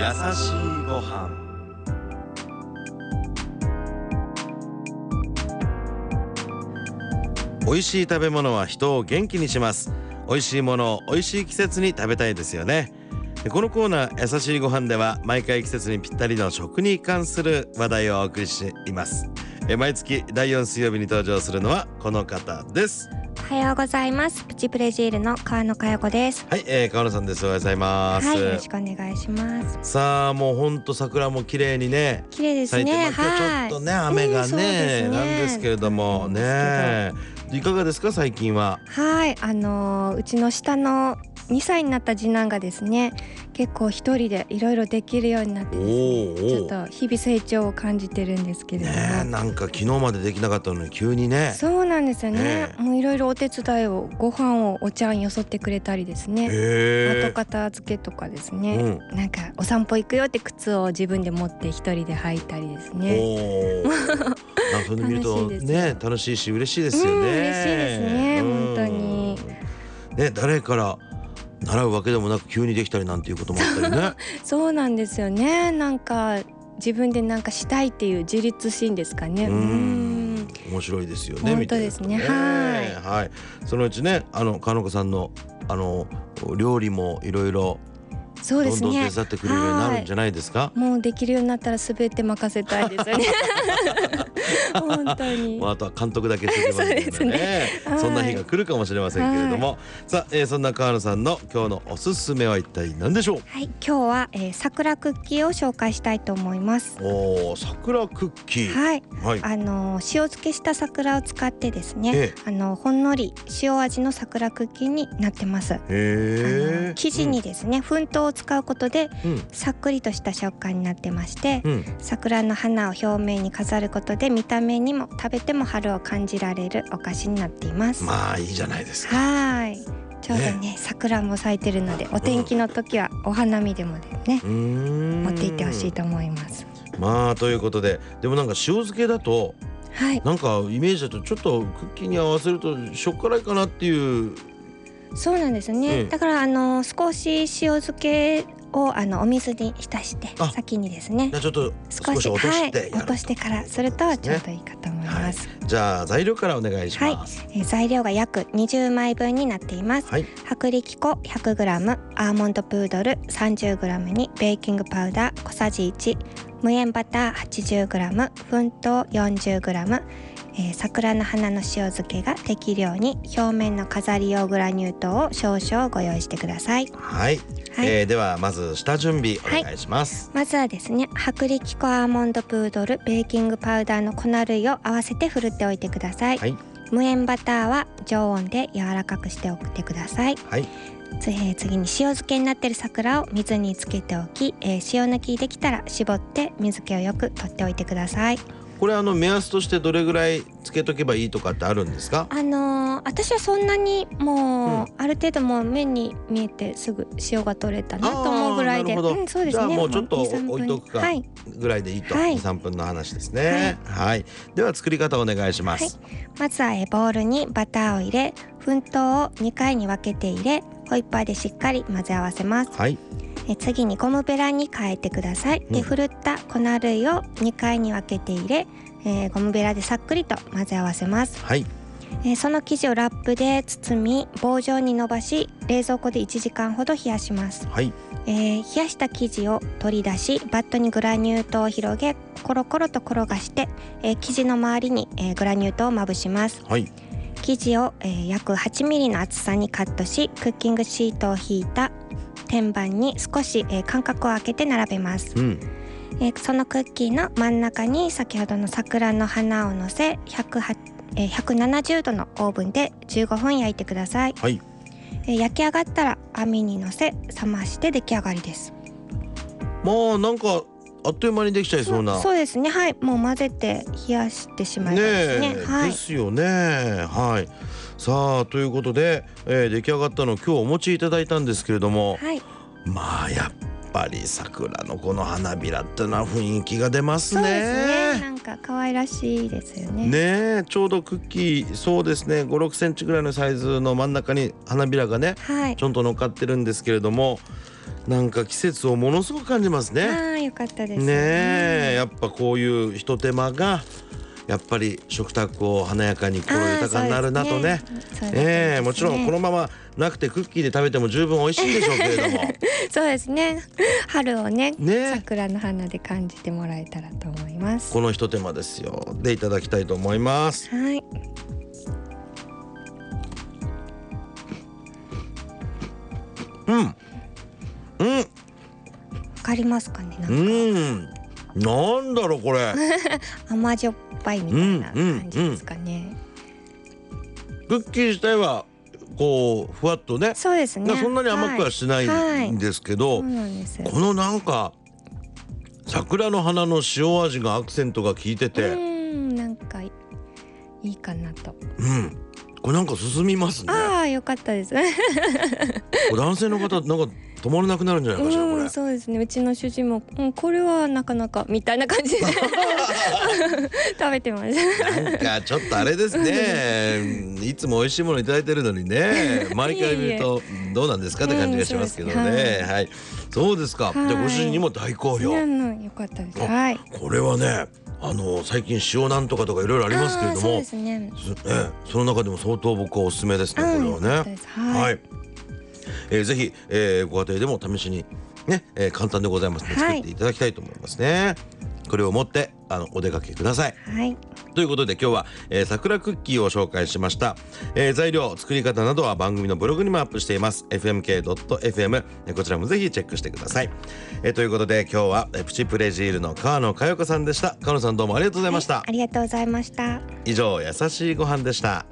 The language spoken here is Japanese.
しいご飯。美味しい食べ物は人を元気にします。美味しいものを美味しい季節に食べたいですよね。このコーナー優しいご飯では毎回季節にぴったりの食に関する話題をお送りしています。毎月第4水曜日に登場するのはこの方です。 おはようございます。プチプレジールの川野佳代子です。 はい、川野さんです。おはようございます。 はい、よろしくお願いします。 さあもうほんと桜も綺麗にね綺麗です咲いて、 ね。 今日ちょっとね、雨がね、なんですけれどもね、いかがですか最近は。 はい、うちの下の2歳になった次男がですね、結構一人でいろいろできるようになってですね、ちょっと日々成長を感じてるんですけれども、 なんか昨日までできなかったのに急にね。 そうなんですよね。もういろいろお手伝いを、ご飯をお茶によそってくれたりですね、後片付けとかですね、なんかお散歩行くよって靴を自分で持って一人で履いたりですね。 それ見るとね、楽しいし嬉しいですよね。 嬉しいですね、本当にね。誰から習うわけでもなく急にできたりなんていうこともあったりね。 そうなんですよね。なんか自分でなんかしたいっていう自立心ですかね。 面白いですよね。 本当ですね。 はい。そのうちね、川野子さんの料理もいろいろどんどん手伝ってくれるようになるんじゃないですか。 もうできるようになったら全て任せたいですよね。本当に。 あとは監督だけしてればいいですね。そんな日が来るかもしれませんけれども、さあ、そんな川野さんの今日のおすすめは一体何でしょう。 はい、今日は、桜クッキーを紹介したいと思います。 桜クッキー。 はい。塩漬けした桜を使ってですね、ほんのり塩味の桜クッキーになってます。生地にですね、粉糖を使うことで、さっくりとした食感になってまして、桜の花を表面に飾ることで見た目にも食べても春を感じられるお菓子になっています。 まあいいじゃないですか。 はい。ちょうどね、桜も咲いてるので、お天気の時はお花見でもね、持って行ってほしいと思います。 まあということで、でもなんか塩漬けだと、なんかイメージだとちょっとクッキーに合わせるとしょっ辛いかなっていう。 そうなんですね。だから少し塩漬けをお水に浸して先にですね、 ちょっと少し落として落としてからするとちょうどいいかと思います。 じゃあ材料からお願いします。 材料が約20枚分になっています。薄力粉 100g、 アーモンドプードル 30g にベーキングパウダー小さじ1、無塩バター 80g、 粉糖 40g、桜の花の塩漬けが適量に、表面の飾り用グラニュー糖を少々ご用意してください。ではまず下準備お願いします。まずはですね、薄力粉、アーモンドプードル、ベーキングパウダーの粉類を合わせてふるっておいてください。無塩バターは常温で柔らかくしておいてください。次に塩漬けになっている桜を水につけておき、塩抜きできたら絞って水気をよく取っておいてください。 これ目安としてどれぐらいつけとけばいいとかってあるんですか。 私はそんなにもう、ある程度もう目に見えてすぐ塩が取れたなと思うぐらいで、そうですね。 じゃあもうちょっと置いとくかぐらいでいいと、2、3分の話ですね。では作り方お願いします。 まずはボウルにバターを入れ、粉糖を2回に分けて入れ、ホイッパーでしっかり混ぜ合わせます。次にゴムベラに変えてください。で、ふるった粉類を2回に分けて入れ、ゴムベラでさっくりと混ぜ合わせます。その生地をラップで包み、棒状に伸ばし、冷蔵庫で1時間ほど冷やします。冷やした生地を取り出し、バットにグラニュー糖を広げ、コロコロと転がして、生地の周りに、グラニュー糖をまぶします。生地を、約8ミリの厚さにカットし、クッキングシートを引いた天板に少し、間隔を空けて並べます。そのクッキーの真ん中に先ほどの桜の花を乗せ、170度のオーブンで15分焼いてください。焼き上がったら網に乗せ冷まして出来上がりです。 まあなんかあっという間にできちゃいそうな。 そうですね。もう混ぜて冷やしてしまいますね。 ですよね。さあということで、出来上がったのを今日お持ちいただいたんですけれども、まあやっぱり桜のこの花びらってのは雰囲気が出ますね。 そうですね。なんか可愛らしいですよね。 ちょうどクッキー、そうですね、5、6センチぐらいのサイズの真ん中に花びらがね、ちょんと乗っかってるんですけれども、 なんか季節をものすごく感じますね。 ああ、よかったですねえ、やっぱこういうひと手間がやっぱり食卓を華やかに心豊かになるなとね。もちろんこのままなくてクッキーで食べても十分美味しいんでしょうけれどもそうですね、春をね桜の花で感じてもらえたらと思います。 このひと手間ですよ。でいただきたいと思います。 はい。わかりますかね。 なんだろうこれ甘じょっぱいみたいな感じですかね。 クッキー自体はこうふわっとね、 そうですね、 そんなに甘くはしないんですけど、 そうなんです。 このなんか桜の花の塩味がアクセントが効いてて、 なんかいいかなと。 これなんか進みますね。 ああ、よかったです男性の方なんか止まらなくなるんじゃないかしらこれ。 そうですね、うちの主人も、これはなかなかみたいな感じで食べてますなんかちょっとあれですねいつも美味しいものいただいてるのにね、毎回見るとどうなんですかって感じがしますけどね。はい、そうですか。じゃあご主人にも大好評。 よかったです。はい。 これはね、最近塩なんとかとかいろいろありますけれども、 そうですね、 その中でも相当僕はおすすめですね、これはね。はい。ぜひ、ご家庭でも試しにね、簡単でございますので作っていただきたいと思いますね。これを持ってお出かけください。 はい。 ということで今日は、桜クッキーを紹介しました。材料、作り方などは番組のブログにもアップしています。fmk.fm、こちらもぜひチェックしてください。ということで今日はプチプレジールの川野佳代子さんでした。川野さんどうもありがとうございました。 ありがとうございました。 以上、優しいご飯でした。